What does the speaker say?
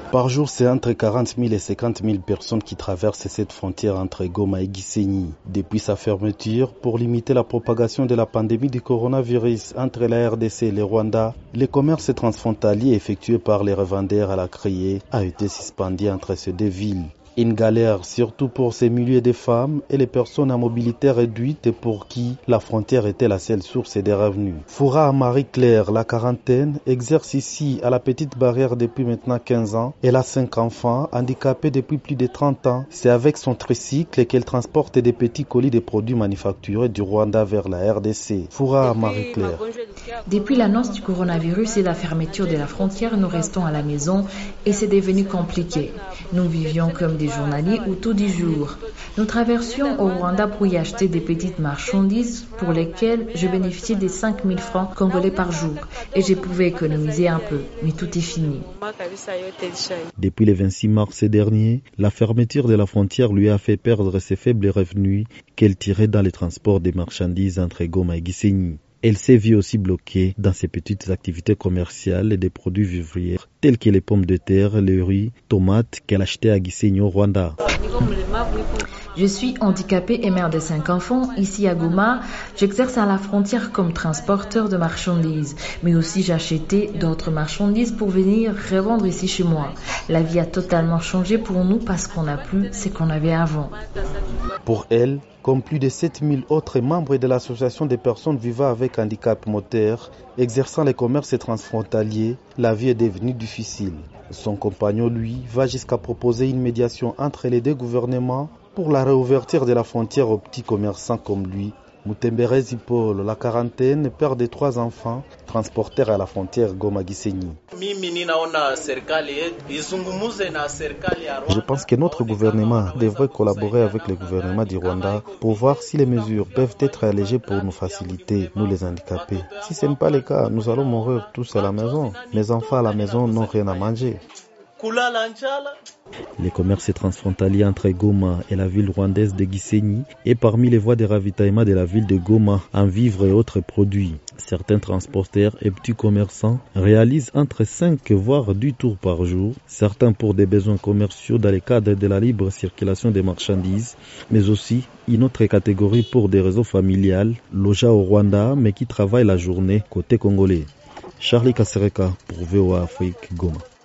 Par jour, c'est entre 40 000 et 50 000 personnes qui traversent cette frontière entre Goma et Gisenyi. Depuis sa fermeture, pour limiter la propagation de la pandémie du coronavirus entre la RDC et le Rwanda, le commerce transfrontalier effectué par les revendeurs à la criée a été suspendu entre ces deux villes. Une galère surtout pour ces milliers de femmes et les personnes à mobilité réduite pour qui la frontière était la seule source des revenus. Foura Marie-Claire, la quarantaine, exerce ici à la Petite Barrière depuis maintenant 15 ans. Elle a 5 enfants, handicapés depuis plus de 30 ans. C'est avec son tricycle qu'elle transporte des petits colis de produits manufacturés du Rwanda vers la RDC. Foura Marie-Claire. Depuis l'annonce du coronavirus et la fermeture de la frontière, nous restons à la maison et c'est devenu compliqué. Nous vivions comme des journaliers ou tout du jour. Nous traversions au Rwanda pour y acheter des petites marchandises pour lesquelles je bénéficiais des 5 000 francs congolais par jour et je pouvais économiser un peu, mais tout est fini. Depuis le 26 mars dernier, la fermeture de la frontière lui a fait perdre ses faibles revenus qu'elle tirait dans les transports des marchandises entre Goma et Gisenyi. Elle s'est vue aussi bloquée dans ses petites activités commerciales et des produits vivriers tels que les pommes de terre, les riz, tomates qu'elle achetait à Gisenyi au Rwanda. Je suis handicapée et mère de 5 enfants. Ici à Goma, j'exerce à la frontière comme transporteur de marchandises. Mais aussi j'achetais d'autres marchandises pour venir revendre ici chez moi. La vie a totalement changé pour nous parce qu'on n'a plus ce qu'on avait avant. Pour elle, comme plus de 7000 autres membres de l'association des personnes vivant avec handicap moteur, exerçant les commerces transfrontaliers, la vie est devenue difficile. Son compagnon, lui, va jusqu'à proposer une médiation entre les deux gouvernements pour la réouverture de la frontière aux petits commerçants comme lui. Mutemberezi Paul, la quarantaine, père de 3 enfants, transporteur à la frontière Goma-Gisenyi. Je pense que notre gouvernement devrait collaborer avec le gouvernement du Rwanda pour voir si les mesures peuvent être allégées pour nous faciliter, nous les handicapés. Si ce n'est pas le cas, nous allons mourir tous à la maison. Mes enfants à la maison n'ont rien à manger. Le commerce transfrontalier entre Goma et la ville rwandaise de Gisenyi est parmi les voies de ravitaillement de la ville de Goma en vivres et autres produits. Certains transporteurs et petits commerçants réalisent entre 5 voire 10 tours par jour, certains pour des besoins commerciaux dans le cadre de la libre circulation des marchandises, mais aussi une autre catégorie pour des réseaux familiales, logés au Rwanda mais qui travaillent la journée côté congolais. Charlie Kasereka pour VOA Afrique, Goma.